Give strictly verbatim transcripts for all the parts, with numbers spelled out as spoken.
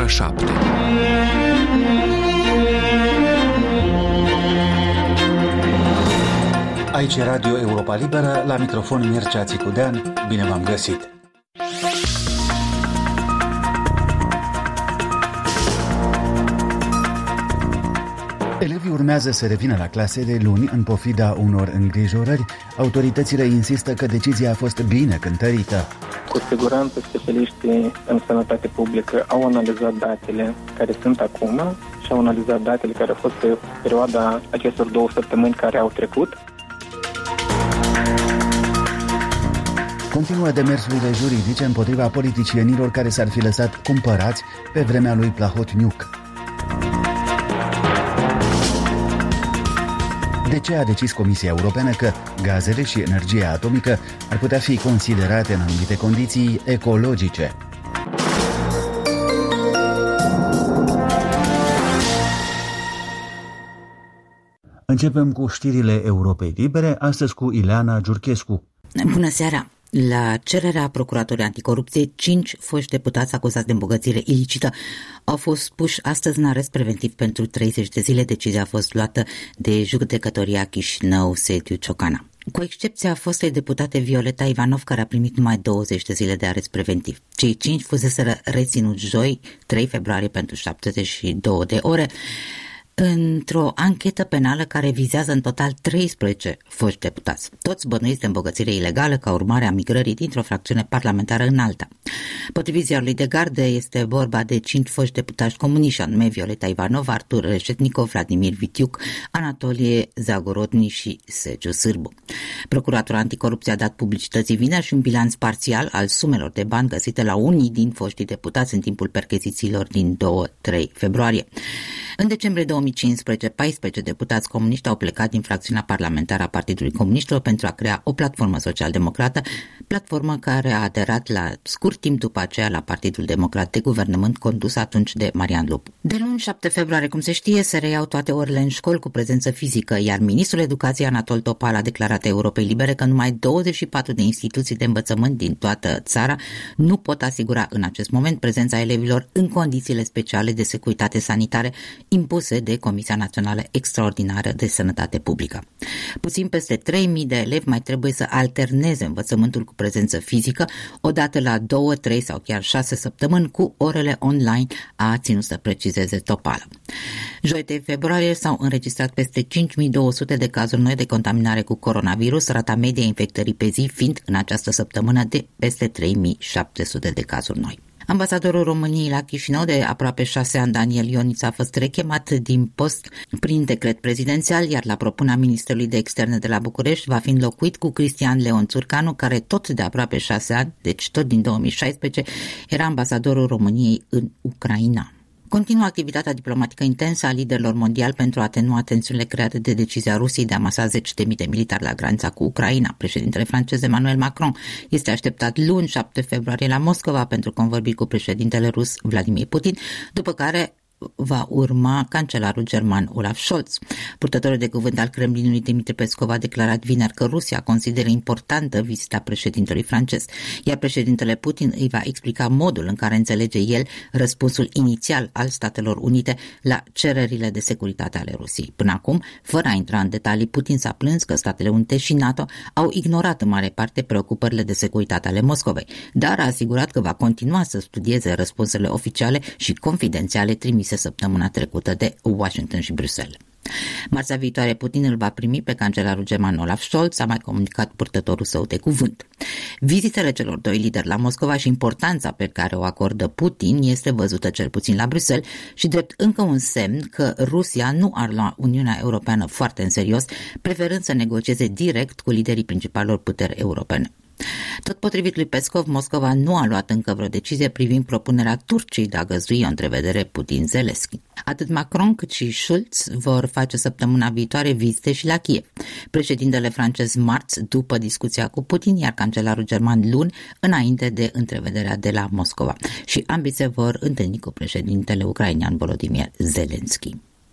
șapte. Aici e Radio Europa Liberă, la microfon Mircea Țicudean, bine v-am găsit! Elevii urmează să revină la clase de luni în pofida unor îngrijorări. Autoritățile insistă că decizia a fost bine cântărită. Cu siguranță, specialiștii în sănătate publică au analizat datele care sunt acum și au analizat datele care au fost pe perioada acestor două săptămâni care au trecut. Continuă demersurile juridice împotriva politicienilor care s-ar fi lăsat cumpărați pe vremea lui Plahotniuc. De ce a decis Comisia Europeană că gazele și energia atomică ar putea fi considerate în anumite condiții ecologice? Începem cu știrile Europei Libere, astăzi cu Ileana Giurchescu. Bună seara! La cererea Procuratorului Anticorupție, cinci foști deputați acuzați de îmbogățire ilicită au fost puși astăzi în arest preventiv pentru treizeci de zile. Decizia a fost luată de Judecătoria Chișinău, sediu Ciocana. Cu excepția fostei deputate Violeta Ivanov, care a primit numai douăzeci de zile de arest preventiv. Cei cinci fuseseră reținuți joi, trei februarie, pentru șaptezeci și două de ore, într-o anchetă penală care vizează în total treisprezece foști deputați, toți bănuiți de îmbogățire ilegală ca urmare a migrării dintr-o fracțiune parlamentară în alta. Potrivit ziarului de Gardă, este vorba de cinci foști deputați comuniști, anume Violeta Ivanov, Artur Reșetnicov, Vladimir Vitiuc, Anatolie Zagorodni și Sergiu Sârbu. Procuratura Anticorupție a dat publicității vineri și un bilanț parțial al sumelor de bani găsite la unii din foștii deputați în timpul perchezițiilor din doi-trei februarie. În decembrie două mii cincisprezece, paisprezece deputați comuniști au plecat din fracțiunea parlamentară a Partidului Comuniștilor pentru a crea o platformă social-democrată, platformă care a aderat la scurt timp după aceea la Partidul Democrat de Guvernământ, condus atunci de Marian Lupu. De luni șapte februarie, cum se știe, se reiau toate orele în școli cu prezență fizică, iar ministrul Educației Anatol Topal a declarat Europei Libere că numai douăzeci și patru de instituții de învățământ din toată țara nu pot asigura în acest moment prezența elevilor în condițiile speciale de securitate sanitare impuse de Comisia Națională Extraordinară de Sănătate Publică. Puțin peste trei mii de elevi mai trebuie să alterneze învățământul cu prezență fizică odată la două, trei sau chiar șase săptămâni cu orele online, a ținut să precizeze Topală. Joi de februarie s-au înregistrat peste cinci mii două sute de cazuri noi de contaminare cu coronavirus, rata medie a infectării pe zi fiind în această săptămână de peste trei mii șapte sute de cazuri noi. Ambasadorul României la Chișinău de aproape șase ani, Daniel Ioniță, a fost rechemat din post prin decret prezidențial, iar la propunerea Ministerului de Externe de la București va fi înlocuit cu Cristian Leon Țurcanu, care tot de aproape șase ani, deci tot din două mii șaisprezece, era ambasadorul României în Ucraina. Continuă activitatea diplomatică intensă a liderilor mondiali pentru a atenua tensiunile create de decizia Rusiei de a amasa zeci de mii de militari la granița cu Ucraina. Președintele francez Emmanuel Macron este așteptat luni șapte februarie la Moscova pentru convorbiri cu președintele rus Vladimir Putin, după care va urma cancelarul german Olaf Scholz. Purtătorul de cuvânt al Kremlinului Dmitri Peskov a declarat vineri că Rusia consideră importantă vizita președintelui francez, iar președintele Putin îi va explica modul în care înțelege el răspunsul inițial al Statelor Unite la cererile de securitate ale Rusiei. Până acum, fără a intra în detalii, Putin s-a plâns că Statele Unite și NATO au ignorat în mare parte preocupările de securitate ale Moscovei, dar a asigurat că va continua să studieze răspunsurile oficiale și confidențiale trimise săptămâna trecută de Washington și Bruxelles. Marțea viitoare Putin îl va primi pe cancelarul german Olaf Scholz, a mai comunicat purtătorul său de cuvânt. Vizitele celor doi lideri la Moscova și importanța pe care o acordă Putin este văzută cel puțin la Bruxelles și drept încă un semn că Rusia nu ar lua Uniunea Europeană foarte în serios, preferând să negocieze direct cu liderii principalelor puteri europene. Tot potrivit lui Peskov, Moscova nu a luat încă vreo decizie privind propunerea Turciei de a găzdui o întrevedere Putin-Zelensky. Atât Macron cât și Schulz vor face săptămâna viitoare vizite și la Kiev. Președintele francez marți după discuția cu Putin, iar cancelarul german luni înainte de întrevederea de la Moscova. Și ambii se vor întâlni cu președintele ucrainean Volodymyr Zelensky.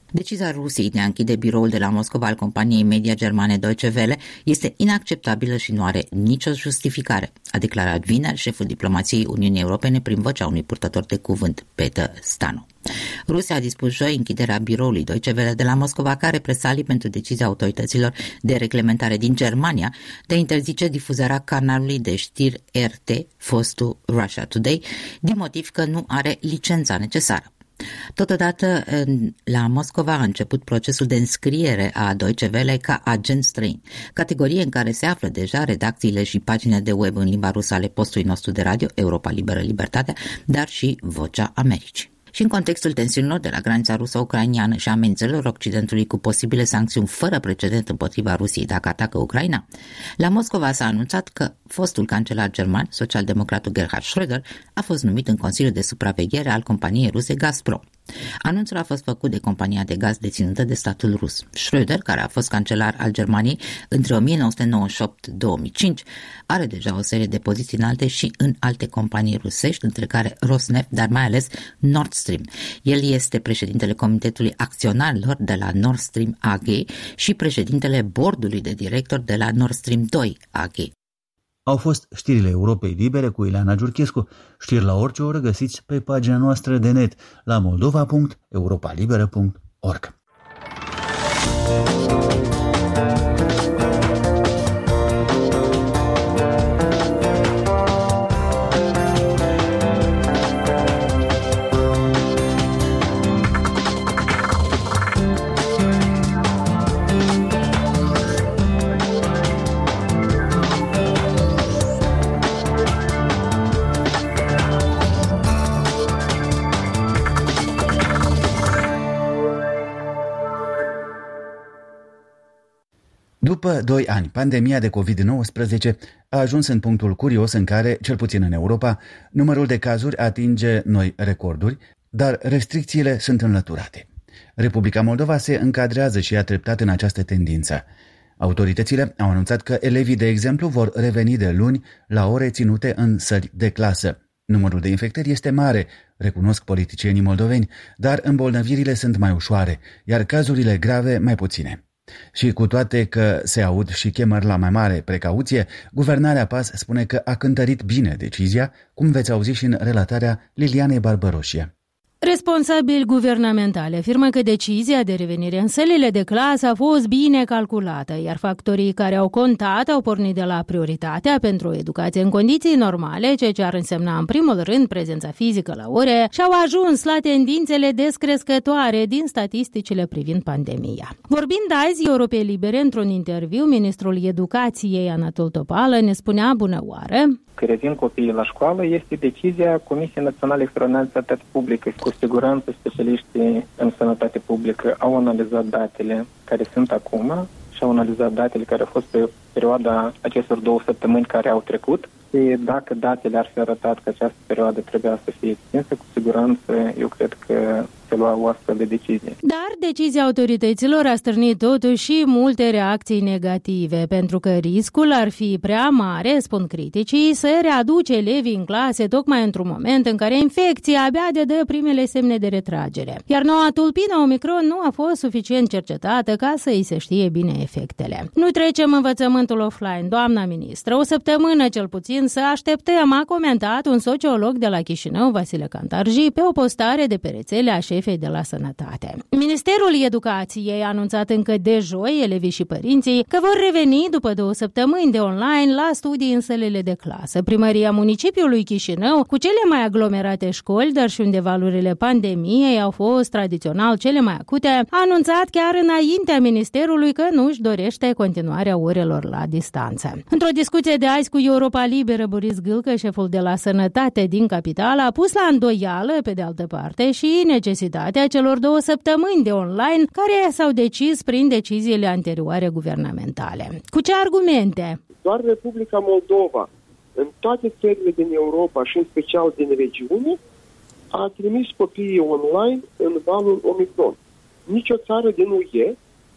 Decizia Rusiei de a închide biroul de la Moscova al companiei media germane Deutsche Welle este inacceptabilă și nu are nicio justificare, a declarat vineri șeful diplomației Uniunii Europene prin vocea unui purtător de cuvânt, Peter Stano. Rusia a dispus joi închiderea biroului Deutsche Welle de la Moscova ca represalii pentru decizia autorităților de reglementare din Germania de a interzice difuzarea canalului de știri R T, fostul Russia Today, din motiv că nu are licența necesară. Totodată, la Moscova a început procesul de înscriere a Deutsche Welle ca agent străin, categorie în care se află deja redacțiile și paginile de web în limba rusă ale postului nostru de radio, Europa Liberă Libertatea, dar și Vocea Americii. Și în contextul tensiunilor de la granița ruso-ucraineană și amenințărilor Occidentului cu posibile sancțiuni fără precedent împotriva Rusiei dacă atacă Ucraina, la Moscova s-a anunțat că fostul cancelar german, socialdemocratul Gerhard Schröder, a fost numit în Consiliul de Supraveghere al companiei ruse Gazprom. Anunțul a fost făcut de compania de gaz deținută de statul rus. Schröder, care a fost cancelar al Germaniei între o mie nouă sute nouăzeci și opt - două mii cinci, are deja o serie de poziții înalte și în alte companii rusești, între care Rosneft, dar mai ales Nord Stream. El este președintele Comitetului Acționarilor de la Nord Stream A G și președintele bordului de director de la Nord Stream doi A G. Au fost știrile Europei Libere cu Ileana Giurchescu. Știri la orice oră găsiți pe pagina noastră de net la moldova punct europa liberă punct org. După doi ani, pandemia de covid nouăsprezece a ajuns în punctul curios în care, cel puțin în Europa, numărul de cazuri atinge noi recorduri, dar restricțiile sunt înlăturate. Republica Moldova se încadrează și a treptat în această tendință. Autoritățile au anunțat că elevii, de exemplu, vor reveni de luni la ore ținute în săli de clasă. Numărul de infectări este mare, recunosc politicienii moldoveni, dar îmbolnăvirile sunt mai ușoare, iar cazurile grave mai puține. Și cu toate că se aud și chemări la mai mare precauție, guvernarea P A S spune că a cântărit bine decizia, cum veți auzi și în relatarea Lilianei Barbăroșie. Responsabili guvernamentali afirmă că decizia de revenire în sălile de clasă a fost bine calculată, iar factorii care au contat au pornit de la prioritatea pentru o educație în condiții normale, ceea ce ar însemna în primul rând prezența fizică la ore, și au ajuns la tendințele descrescătoare din statisticile privind pandemia. Vorbind azi Europei Libere într-un interviu, ministrul Educației Anatol Topală ne spunea bună oară că revin copiii la școală este decizia Comisiei Naționale Extraordinare de Sănătate Publică. Cu siguranță specialiștii în sănătate publică au analizat datele care sunt acum și au analizat datele care au fost pe perioada acestor două săptămâni care au trecut. Și dacă datele ar fi arătat că această perioadă trebuia să fie extinsă, cu siguranță eu cred că se lua o astfel de decizie. Dar decizia autorităților a stârnit totuși și multe reacții negative, pentru că riscul ar fi prea mare, spun criticii, să readuce elevii în clase tocmai într-un moment în care infecția abia de dă primele semne de retragere. Iar noua tulpină Omicron nu a fost suficient cercetată ca să îi se știe bine efectele. Nu trecem învățământul offline, doamna ministră, o săptămână cel puțin să așteptăm, a comentat un sociolog de la Chișinău, Vasile Cantarji, pe o postare de pe rețele a șefei de la Sănătate. Ministerul Educației a anunțat încă de joi, elevii și părinții, că vor reveni după două săptămâni de online la studii în sălile de clasă. Primăria municipiului Chișinău, cu cele mai aglomerate școli, dar și unde valurile pandemiei au fost tradițional cele mai acute, a anunțat chiar înaintea ministerului că nu își dorește continuarea orelor la distanță. Într-o discuție de azi cu Europa Liberă, Boris Gâlcă, șeful de la Sănătate din capitală, a pus la îndoială, pe de altă parte, și necesitatea celor două săptămâni de online care s-au decis prin deciziile anterioare guvernamentale. Cu ce argumente? Doar Republica Moldova, în toate țările din Europa și în special din regiune, a trimis copiii online în valul Omicron. Nici o țară din U E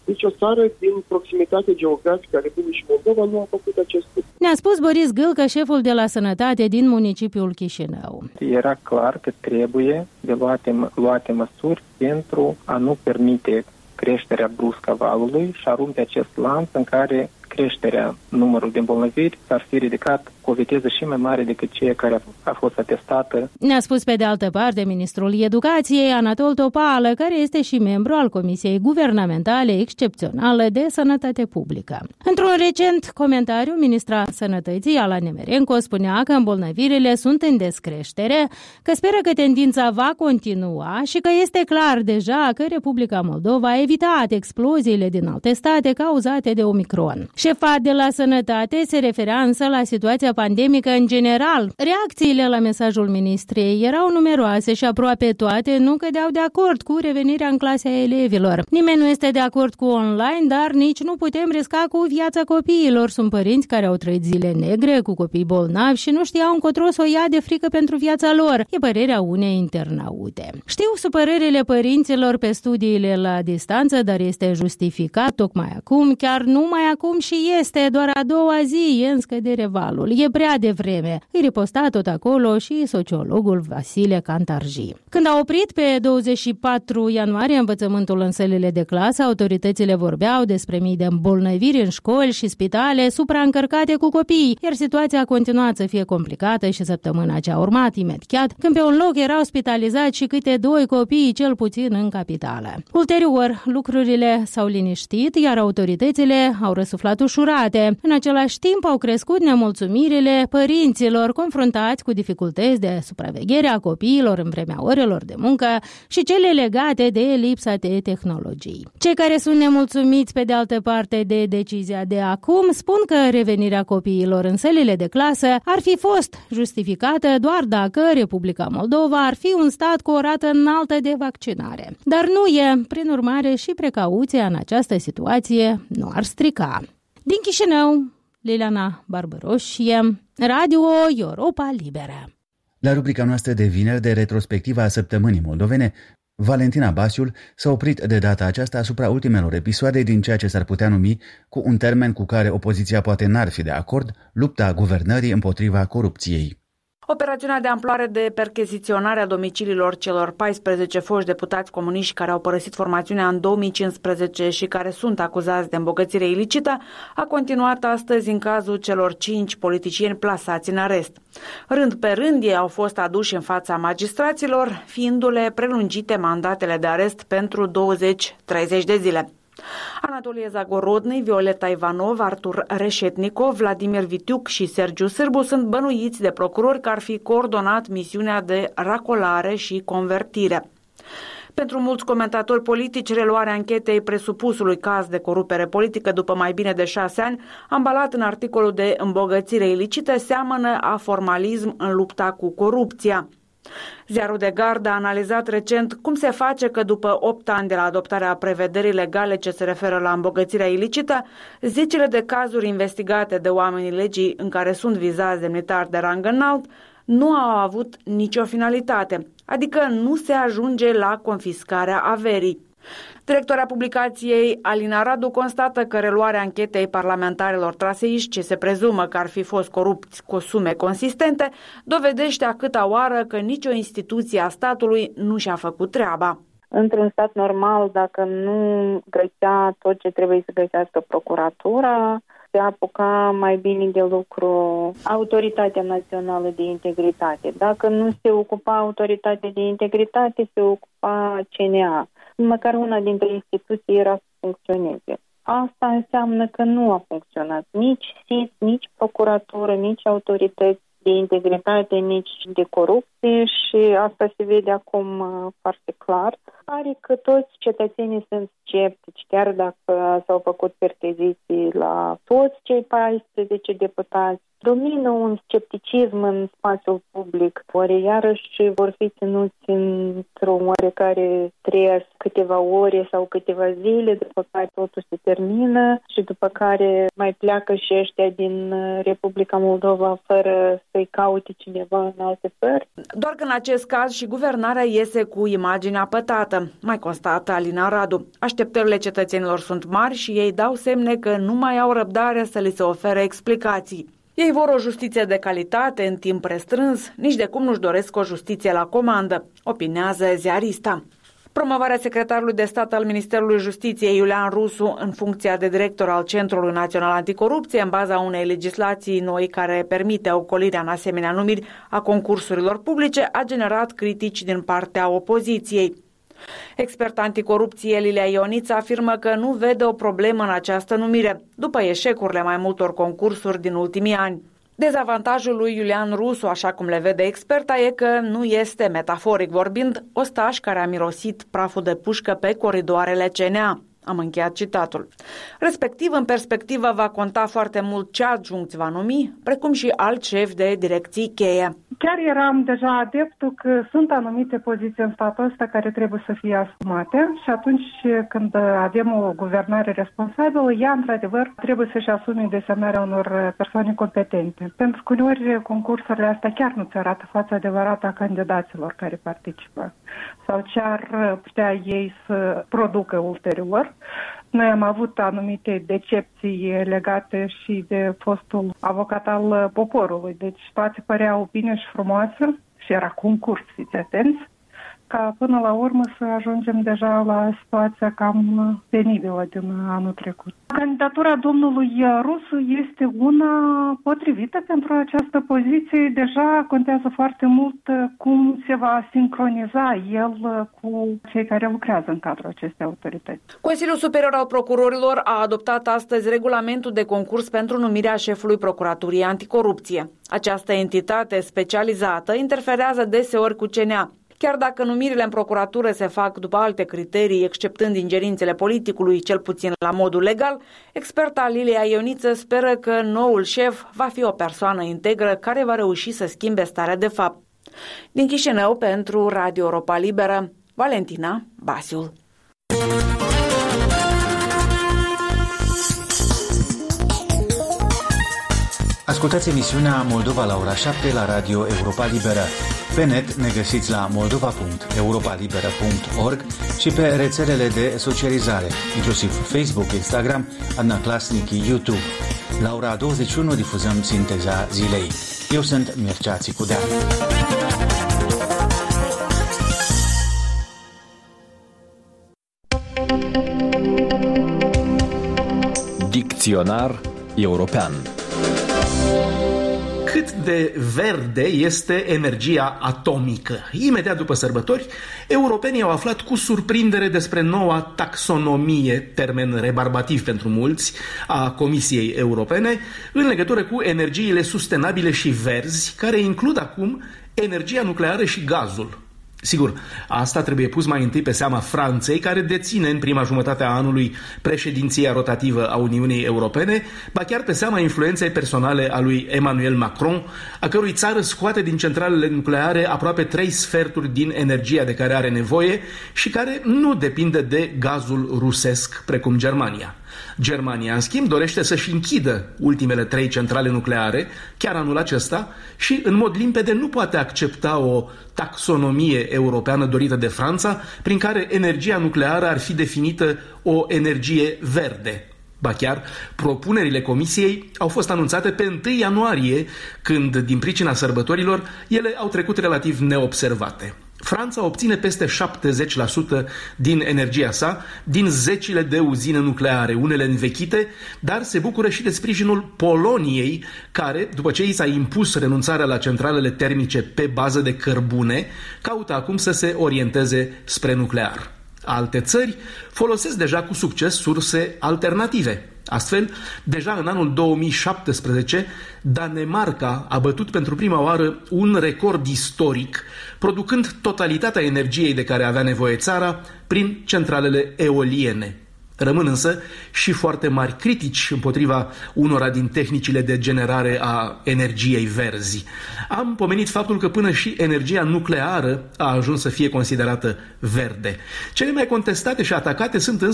Nici o țară din proximitatea geografică a Republicii Moldova nu a făcut acest lucru. Ne-a spus Boris Gâlcă, șeful de la Sănătate din municipiul Chișinău. Era clar că trebuie de luate, luate măsuri pentru a nu permite creșterea bruscă a valului și a rupe acest lanț în care creșterea numărului de îmbolnăviri s-ar fi ridicat cu o viteză și mai mare decât cea care a fost atestată. Ne-a spus pe de altă parte ministrul Educației, Anatol Topală, care este și membru al Comisiei Guvernamentale Excepționale de Sănătate Publică. Într-un recent comentariu, ministra Sănătății, Ala Nemerenco, spunea că îmbolnăvirile sunt în descreștere, că speră că tendința va continua și că este clar deja că Republica Moldova a evitat exploziile din alte state cauzate de Omicron. Șefa de la Sănătate se referea însă la situația pandemică în general. Reacțiile la mesajul ministrei erau numeroase și aproape toate nu cădeau de acord cu revenirea în clase a elevilor. Nimeni nu este de acord cu online, dar nici nu putem risca cu viața copiilor. Sunt părinți care au trăit zile negre cu copii bolnavi și nu știau încotro să o ia de frică pentru viața lor. E părerea unei internaute. Știu supărările părinților pe studiile la distanță, dar este justificat tocmai acum, chiar numai acum și este doar a doua zi, e în scădere valul. E prea devreme. Îi riposta tot acolo și sociologul Vasile Cantarji. Când a oprit pe douăzeci și patru ianuarie învățământul în sălile de clasă, autoritățile vorbeau despre mii de îmbolnăviri în școli și spitale supraîncărcate cu copii, iar situația a continuat să fie complicată și săptămâna ce a urmat imediat, când pe un loc erau spitalizați și câte doi copii, cel puțin în capitală. Ulterior, lucrurile s-au liniștit, iar autoritățile au răsuflat ușurate. În același timp au crescut nemulțumirile părinților confruntați cu dificultăți de supraveghere a copiilor în vremea orelor de muncă și cele legate de lipsa de tehnologii. Cei care sunt nemulțumiți pe de altă parte de decizia de acum spun că revenirea copiilor în sălile de clasă ar fi fost justificată doar dacă Republica Moldova ar fi un stat cu o rată înaltă de vaccinare. Dar nu e, prin urmare, și precauția în această situație nu ar strica. Din Chișinău, Liliana Barbăroșie, Radio Europa Liberă. La rubrica noastră de vineri de retrospectiva a săptămânii moldovene, Valentina Basiul s-a oprit de data aceasta asupra ultimelor episoade din ceea ce s-ar putea numi, cu un termen cu care opoziția poate n-ar fi de acord, lupta guvernării împotriva corupției. Operațiunea de amploare de percheziționare a domiciliilor celor paisprezece foști deputați comuniști care au părăsit formațiunea în două mii cincisprezece și care sunt acuzați de îmbogățire ilicită a continuat astăzi în cazul celor cinci politicieni plasați în arest. Rând pe rând, ei au fost aduși în fața magistraților, fiindu-le prelungite mandatele de arest pentru douăzeci treizeci de zile. Anatolie Zagorodny, Violeta Ivanov, Artur Reșetnikov, Vladimir Vitiuc și Sergiu Sârbu sunt bănuiți de procurori că ar fi coordonat misiunea de racolare și convertire. Pentru mulți comentatori politici, reluarea anchetei presupusului caz de corupere politică după mai bine de șase ani, ambalat în articolul de îmbogățire ilicită, seamănă a formalism în lupta cu corupția. Ziarul de Gardă a analizat recent cum se face că după opt ani de la adoptarea prevederii legale ce se referă la îmbogățirea ilicită, zecile de cazuri investigate de oamenii legii în care sunt vizați demnitari de rang înalt nu au avut nicio finalitate, adică nu se ajunge la confiscarea averii. Directoarea publicației Alina Radu constată că reluarea anchetei parlamentarilor traseiști, ce se prezumă că ar fi fost corupți cu sume consistente, dovedește a câta oară că nicio instituție a statului nu și-a făcut treaba. Într-un stat normal, dacă nu găsea tot ce trebuie să găsească procuratura, se apuca mai bine de lucru Autoritatea Națională de Integritate. Dacă nu se ocupa Autoritatea de Integritate, se ocupa C N A. Măcar una dintre instituții era să funcționeze. Asta înseamnă că nu a funcționat nici S I S, nici procuratură, nici autorități de integritate, nici de corupție și asta se vede acum foarte clar. Pare că toți cetățenii sunt sceptici, chiar dacă s-au făcut percheziții la toți cei paisprezece deputați. Domină un scepticism în spațiul public, ori iarăși vor fi ținuți într-o oarecare stres câteva ore sau câteva zile, după care totul se termină și după care mai pleacă și ăștia din Republica Moldova fără să-i caute cineva în alte țări. Doar că în acest caz și guvernarea iese cu imaginea pătată. dată, mai constată Alina Radu. Așteptările cetățenilor sunt mari și ei dau semne că nu mai au răbdare să li se ofere explicații. Ei vor o justiție de calitate în timp restrâns, nici de cum nu-și doresc o justiție la comandă, opinează ziarista. Promovarea secretarului de stat al Ministerului Justiției, Iulian Rusu, în funcția de director al Centrului Național Anticorupție, în baza unei legislații noi care permite ocolirea în asemenea numiri a concursurilor publice, a generat critici din partea opoziției. Experta anticorupție Lilia Ioniță afirmă că nu vede o problemă în această numire, după eșecurile mai multor concursuri din ultimii ani. Dezavantajul lui Iulian Rusu, așa cum le vede experta, e că nu este, metaforic vorbind, ostaș care a mirosit praful de pușcă pe coridoarele C N A. Am încheiat citatul. Respectiv, în perspectivă, va conta foarte mult ce adjuncți va numi, precum și alt șef de direcții cheie. Chiar eram deja adeptul că sunt anumite poziții în statul ăsta care trebuie să fie asumate și atunci când avem o guvernare responsabilă, ea, într-adevăr, trebuie să-și asume desemnarea unor persoane competente. Pentru că uneori concursurile astea chiar nu-ți arată fața adevărată a candidaților care participă sau ce ar putea ei să producă ulterior. Noi am avut anumite decepții legate și de fostul avocat al poporului, deci toate păreau bine și frumoase și era concurs, fiți atenți, ca până la urmă să ajungem deja la situația cam penibilă din anul trecut. Candidatura domnului Rusu este una potrivită pentru această poziție. Deja contează foarte mult cum se va sincroniza el cu cei care lucrează în cadrul acestei autorități. Consiliul Superior al Procurorilor a adoptat astăzi regulamentul de concurs pentru numirea șefului Procuraturii Anticorupție. Această entitate specializată interferează deseori cu C N A. Chiar dacă numirile în procuratură se fac după alte criterii, exceptând ingerințele politicului, cel puțin la modul legal, experta Lilia Ioniță speră că noul șef va fi o persoană integră care va reuși să schimbe starea de fapt. Din Chișinău, pentru Radio Europa Liberă, Valentina Basiul. Ascultați emisiunea Moldova la ora șapte la Radio Europa Liberă. Pe net ne găsiți la moldova punct europa liberă punct org și pe rețelele de socializare, inclusiv Facebook, Instagram, Adnaclasnici, YouTube. La ora douăzeci și unu difuzăm sinteza zilei. Eu sunt Mircea Țicudean. Dicționar european. Cât de verde este energia atomică? Imediat după sărbători, europenii au aflat cu surprindere despre noua taxonomie, termen rebarbativ pentru mulți, a Comisiei Europene, în legătură cu energiile sustenabile și verzi, care includ acum energia nucleară și gazul. Sigur, asta trebuie pus mai întâi pe seama Franței, care deține în prima jumătate a anului președinția rotativă a Uniunii Europene, ba chiar pe seama influenței personale a lui Emmanuel Macron, a cărui țară scoate din centralele nucleare aproape trei sferturi din energia de care are nevoie și care nu depinde de gazul rusesc, precum Germania. Germania, în schimb, dorește să-și închidă ultimele trei centrale nucleare, chiar anul acesta, și, în mod limpede, nu poate accepta o taxonomie europeană dorită de Franța, prin care energia nucleară ar fi definită o energie verde. Ba chiar, propunerile Comisiei au fost anunțate pe întâi ianuarie, când, din pricina sărbătorilor, ele au trecut relativ neobservate. Franța obține peste șaptezeci la sută din energia sa din zecile de uzine nucleare, unele învechite, dar se bucură și de sprijinul Poloniei, care, după ce i s-a impus renunțarea la centralele termice pe bază de cărbune, caută acum să se orienteze spre nuclear. Alte țări folosesc deja cu succes surse alternative. Astfel, deja în anul două mii șaptesprezece, Danemarca a bătut pentru prima oară un record istoric, producând totalitatea energiei de care avea nevoie țara prin centralele eoliene. Rămân însă și foarte mari critici împotriva unora din tehnicile de generare a energiei verzi. Am pomenit faptul că până și energia nucleară a ajuns să fie considerată verde. Cele mai contestate și atacate sunt însă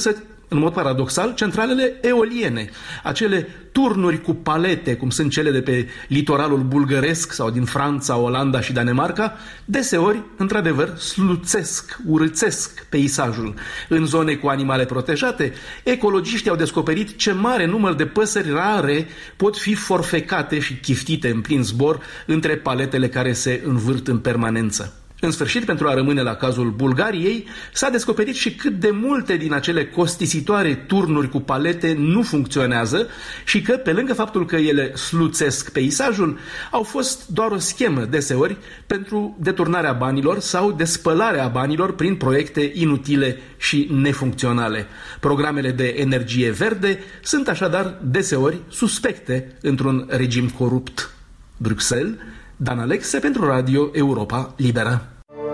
în mod paradoxal, centralele eoliene, acele turnuri cu palete, cum sunt cele de pe litoralul bulgăresc sau din Franța, Olanda și Danemarca, deseori, într-adevăr, sluțesc, urâțesc peisajul. În zone cu animale protejate, ecologiștii au descoperit ce mare număr de păsări rare pot fi forfecate și chiftite în plin zbor între paletele care se învârt în permanență. În sfârșit, pentru a rămâne la cazul Bulgariei, s-a descoperit și cât de multe din acele costisitoare turnuri cu palete nu funcționează și că, pe lângă faptul că ele sluțesc peisajul, au fost doar o schemă deseori pentru deturnarea banilor sau despălarea banilor prin proiecte inutile și nefuncționale. Programele de energie verde sunt așadar deseori suspecte într-un regim corupt. Bruxelles, Dan Alexe pentru Radio Europa Liberă.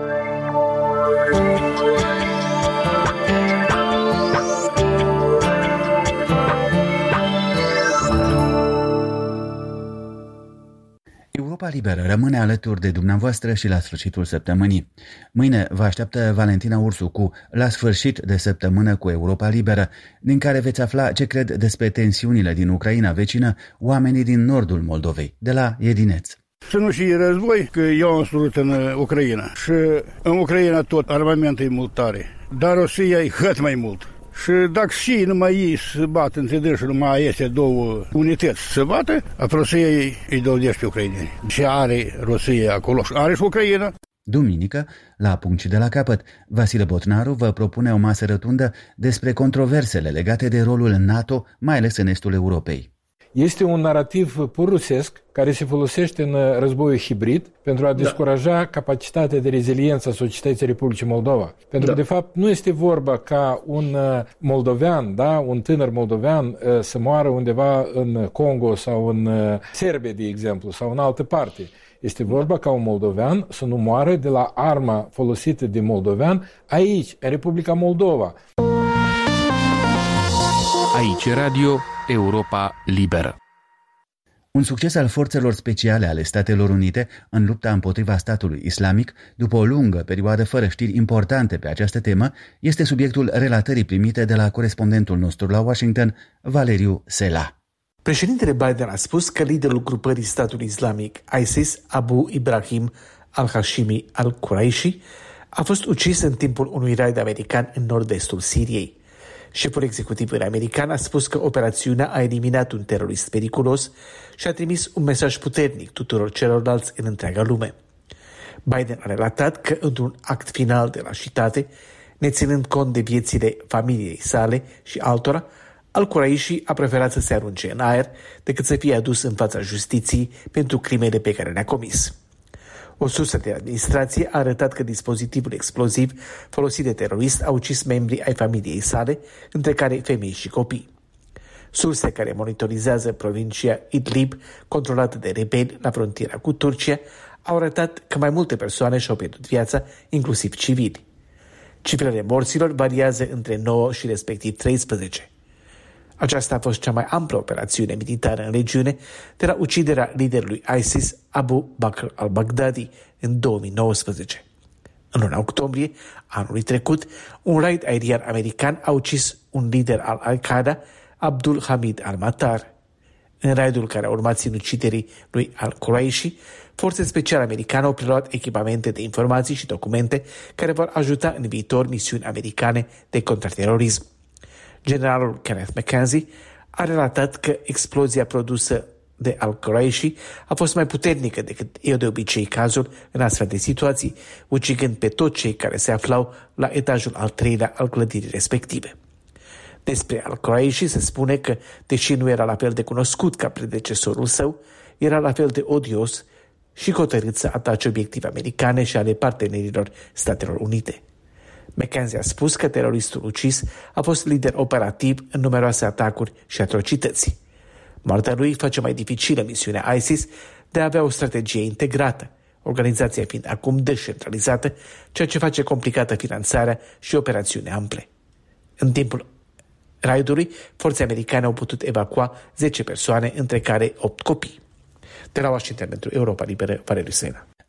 Europa Liberă rămâne alături de dumneavoastră și la sfârșitul săptămânii. Mâine vă așteaptă Valentina Ursu cu La sfârșit de săptămână cu Europa Liberă, din care veți afla ce cred despre tensiunile din Ucraina vecină oamenii din nordul Moldovei, de la Edineț. Să nu și război, că eu am slujit în Ucraina și în Ucraina tot armamentul e mult tare, dar Rusia e cât mai mult. Și dacă și numai ei se bat între dânsii, numai este două unități se bată, a Rusia îi dovedește ucraineni. Și are Rusia acolo, are și Ucraina. Duminică, la punct și de la capăt, Vasile Botnaru vă propune o masă rotundă despre controversele legate de rolul NATO, mai ales în estul Europei. Este un narativ pur rusesc care se folosește în războiul hibrid pentru a descuraja da. capacitatea de reziliență a societății Republicii Moldova. Pentru da. că, de fapt, nu este vorba ca un moldovean, da, un tânăr moldovean să moară undeva în Congo sau în Serbia, de exemplu, sau în altă parte. Este vorba ca un moldovean să nu moară de la arma folosită de moldovean aici, în Republica Moldova. Aici Radio Europa Liberă. Un succes al forțelor speciale ale Statelor Unite în lupta împotriva statului islamic, după o lungă perioadă fără știri importante pe această temă, este subiectul relatării primite de la corespondentul nostru la Washington, Valeriu Sela. Președintele Biden a spus că liderul grupării statului islamic ISIS, Abu Ibrahim al-Hashimi al-Quraishi, a fost ucis în timpul unui raid american în nord-estul Siriei. Șeful executiv american a spus că operațiunea a eliminat un terorist periculos și a trimis un mesaj puternic tuturor celorlalți în întreaga lume. Biden a relatat că, într-un act final de lașitate, neținând cont de viețile familiei sale și altora, al-Quraishi a preferat să se arunce în aer decât să fie adus în fața justiției pentru crimele pe care le-a comis. O sursă de administrație a arătat că dispozitivul exploziv folosit de terorist a ucis membrii ai familiei sale, între care femei și copii. Surse care monitorizează provincia Idlib, controlată de rebeli la frontiera cu Turcia, au arătat că mai multe persoane și-au pierdut viața, inclusiv civili. Cifrele morților variază între nouă și respectiv treisprezece. Aceasta a fost cea mai amplă operațiune militară în regiune de la uciderea liderului ISIS, Abu Bakr al-Baghdadi, în două mii nouăsprezece. În luna octombrie anului trecut, un raid aerian american a ucis un lider al Al-Qaeda, Abdul Hamid al-Matar. În raidul care a urmat sinuciderii lui al-Quraishi, forțe speciale americane au preluat echipamente de informații și documente care vor ajuta în viitor misiuni americane de contraterorism. Generalul Kenneth McKenzie a relatat că explozia produsă de al-Quraishi a fost mai puternică decât e de obicei cazul în astfel de situații, ucigând pe toți cei care se aflau la etajul al treilea al clădirii respective. Despre al-Quraishi se spune că, deși nu era la fel de cunoscut ca predecesorul său, era la fel de odios și hotărât să atace obiective americane și ale partenerilor Statelor Unite. McKenzie a spus că teroristul ucis a fost lider operativ în numeroase atacuri și atrocități. Moartea lui face mai dificilă misiunea ISIS de a avea o strategie integrată, organizația fiind acum descentralizată, ceea ce face complicată finanțarea și operațiuni ample. În timpul raidului, forțe americane au putut evacua zece persoane, între care opt copii. De la Washington pentru Europa Liberă, Valeriu Sena.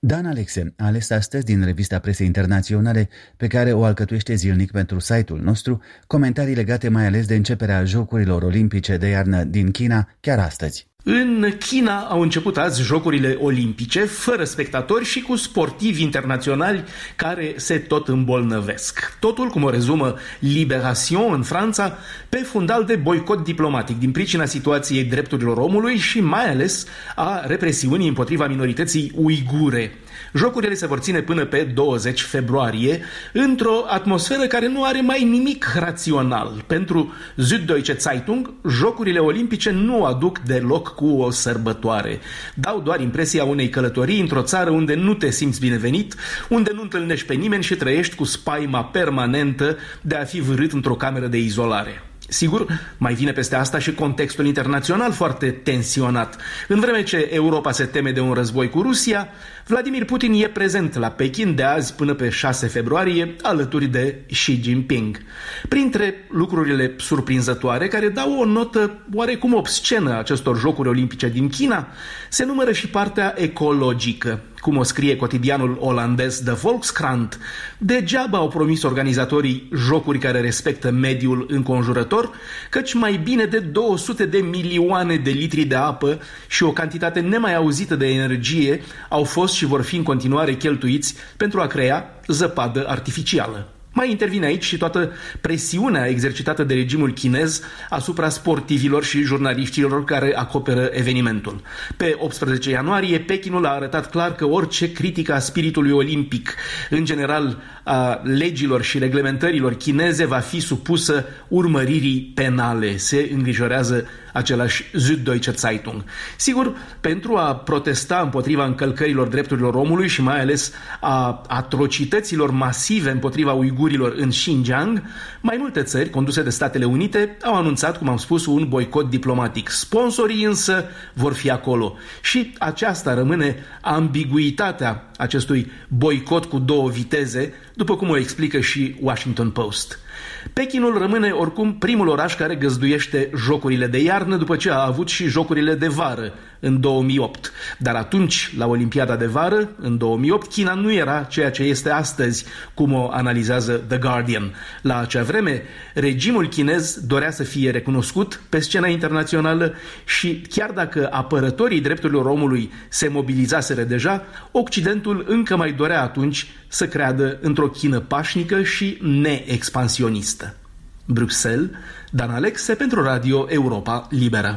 Dan Alexe a ales astăzi din revista presei internaționale, pe care o alcătuiește zilnic pentru site-ul nostru, comentarii legate mai ales de începerea Jocurilor Olimpice de iarnă din China, chiar astăzi. În China au început azi Jocurile Olimpice, fără spectatori și cu sportivi internaționali care se tot îmbolnăvesc. Totul, cum o rezumă Libération în Franța, pe fundal de boicot diplomatic din pricina situației drepturilor omului și mai ales a represiunii împotriva minorității uigure. Jocurile se vor ține până pe douăzeci februarie, într-o atmosferă care nu are mai nimic rațional. Pentru Süddeutsche Zeitung, Jocurile Olimpice nu aduc deloc cu o sărbătoare. Dau doar impresia unei călătorii într-o țară unde nu te simți binevenit, unde nu întâlnești pe nimeni și trăiești cu spaima permanentă de a fi vârât într-o cameră de izolare. Sigur, mai vine peste asta și contextul internațional foarte tensionat. În vreme ce Europa se teme de un război cu Rusia, Vladimir Putin e prezent la Pekin de azi până pe șase februarie, alături de Xi Jinping. Printre lucrurile surprinzătoare care dau o notă oarecum obscenă acestor Jocuri Olimpice din China, se numără și partea ecologică. Cum o scrie cotidianul olandez De Volkskrant, degeaba au promis organizatorii jocuri care respectă mediul înconjurător, căci mai bine de două sute de milioane de litri de apă și o cantitate nemai auzită de energie au fost și vor fi în continuare cheltuiți pentru a crea zăpadă artificială. Mai intervine aici și toată presiunea exercitată de regimul chinez asupra sportivilor și jurnaliștilor care acoperă evenimentul. Pe optsprezece ianuarie, Pechinul a arătat clar că orice critică a spiritului olimpic, în general a legilor și reglementărilor chineze, va fi supusă urmăririi penale. Se îngrijorează același Süddeutsche Zeitung. Sigur, pentru a protesta împotriva încălcărilor drepturilor omului și mai ales a atrocităților masive împotriva uigurilor în Xinjiang, mai multe țări conduse de Statele Unite au anunțat, cum am spus, un boicot diplomatic. Sponsorii însă vor fi acolo. Și aceasta rămâne ambiguitatea acestui boicot cu două viteze, după cum o explică și Washington Post. Pechinul rămâne oricum primul oraș care găzduiește jocurile de iarnă după ce a avut și jocurile de vară în două mii opt. Dar atunci, la Olimpiada de vară, în două mii opt, China nu era ceea ce este astăzi, cum o analizează The Guardian. La acea vreme, regimul chinez dorea să fie recunoscut pe scena internațională și chiar dacă apărătorii drepturilor omului se mobilizaseră deja, Occidentul încă mai dorea atunci să creadă într-o Chină pașnică și neexpansionistă. Bruxelles, Dan Alexe pentru Radio Europa Liberă.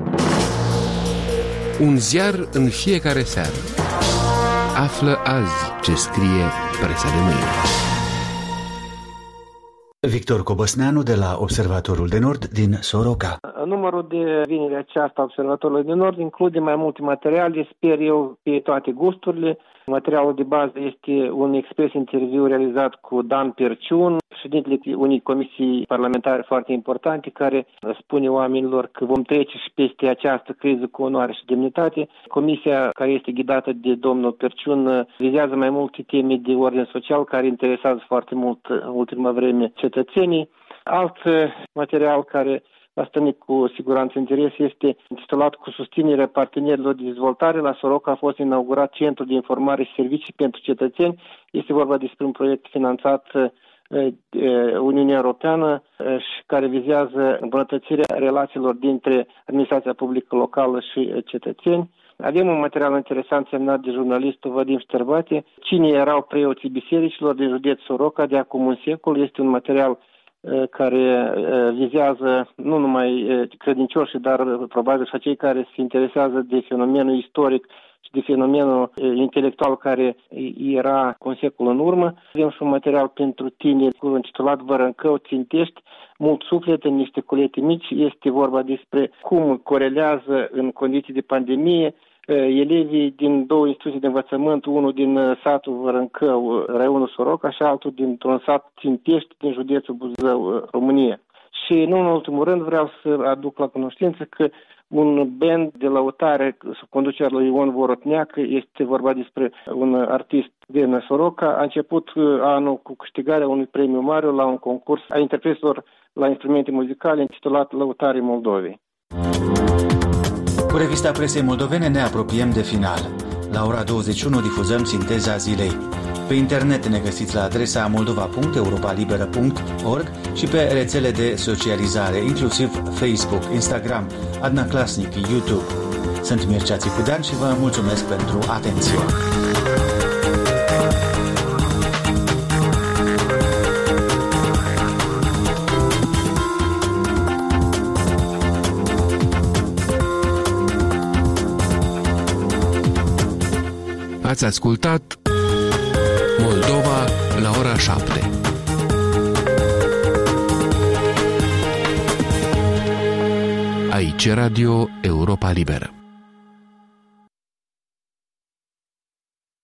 Un ziar în fiecare seară. Află azi ce scrie presa de mâine. Victor Cobosneanu de la Observatorul de Nord din Soroca. Numărul de vineri aceasta Observatorului de Nord include mai multe materiale, sper eu, pe toate gusturile. Materialul de bază este un expres interviu realizat cu Dan Perciun, președintele unei comisii parlamentare foarte importante, care spune oamenilor că vom trece și peste această criză cu onoare și demnitate. Comisia, care este ghidată de domnul Perciun, vizează mai multe teme de ordine social care interesează foarte mult în ultima vreme cetățenii. Alt material care va stăni cu siguranță interes este intitulat Cu susținerea partenerilor de dezvoltare. La Soroca a fost inaugurat Centrul de Informare și Servicii pentru Cetățeni. Este vorba despre un proiect finanțat de Uniunea Europeană și care vizează îmbunătățirea relațiilor dintre administrația publică locală și cetățeni. Avem un material interesant semnat de jurnalistul Vadim Șterbate. Cine erau preoții bisericilor din județ Soroca de acum un secol? Este un material care vizează nu numai credincioșii, dar probabil și cei care se interesează de fenomenul istoric și de fenomenul intelectual care era cu un secol în urmă. Avem și un material pentru tineri intitulat Vărâncău țintești, mult suflet în niște colete mici. Este vorba despre cum corelează în condiții de pandemie elevii din două instituții de învățământ, unul din satul Vărâncău, raionul Soroca, și altul dintr-un sat Țintești din județul Buzău, România. Și nu în ultimul rând vreau să aduc la cunoștință că un band de lăutare sub conducerea lui Ion Vorotneac, este vorba despre un artist din Soroca, a început anul cu câștigarea unui premiu mare la un concurs a interpreților la instrumente muzicale intitulat Lăutarii Moldovei. Cu revista presei moldovene ne apropiem de final. La ora douăzeci și unu difuzăm Sinteza zilei. Pe internet ne găsiți la adresa moldova punct europa liberă punct org și pe rețele de socializare, inclusiv Facebook, Instagram, Adna Klasnic, YouTube. Sunt Mircea Țicudean și vă mulțumesc pentru atenție. Ați ascultat Moldova la ora șapte. Aici Radio Europa Liberă.